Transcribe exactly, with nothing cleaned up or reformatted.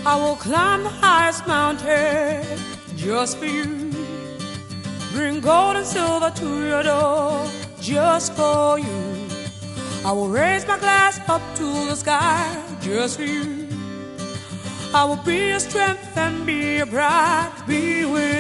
I will climb the highest mountain just for you. Bring gold and silver to your door just for you. I will raise my glass up to the sky just for you. I will be your strength and be your pride, be with